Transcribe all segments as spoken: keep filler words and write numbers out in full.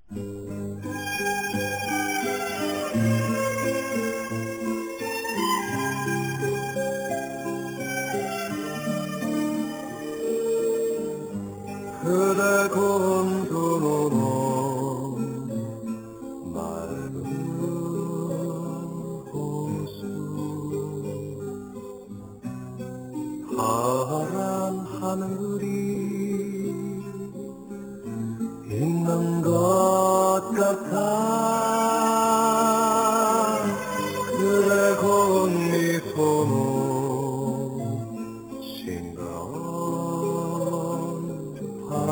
그대 고운 두 눈은 맑은 호수 파란 하늘이 있는 것 같아 그대 고운 미소는 싱그러운 바람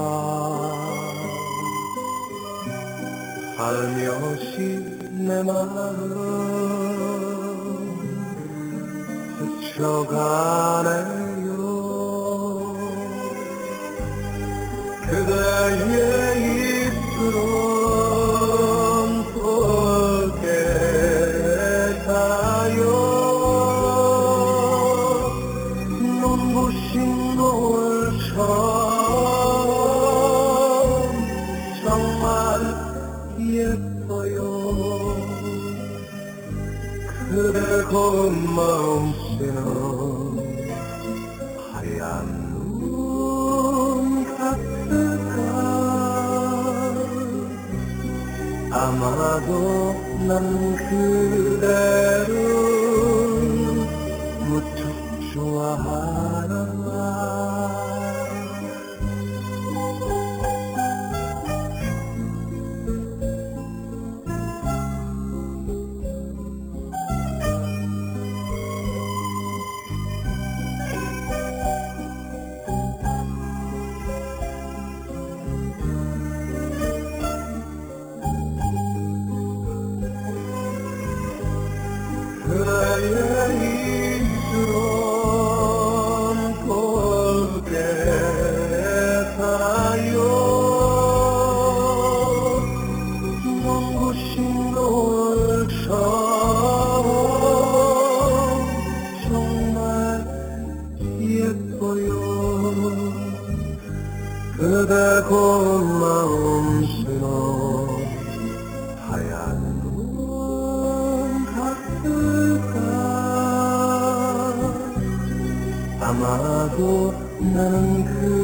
살며시 내 마음 스쳐가네요 그대의 입술은 붉게 타요 눈부신 노을처럼 정말 예뻐요 그대 고운 마음씨는 하얀 눈 같을까 아마도 난 그대를 무척 좋아하나 그대의 입술은 붉게 타요 눈부신 노을처럼 정말 예뻐요 그대 고운 마음씨는 하얀 눈 같을까 아마도 나는 그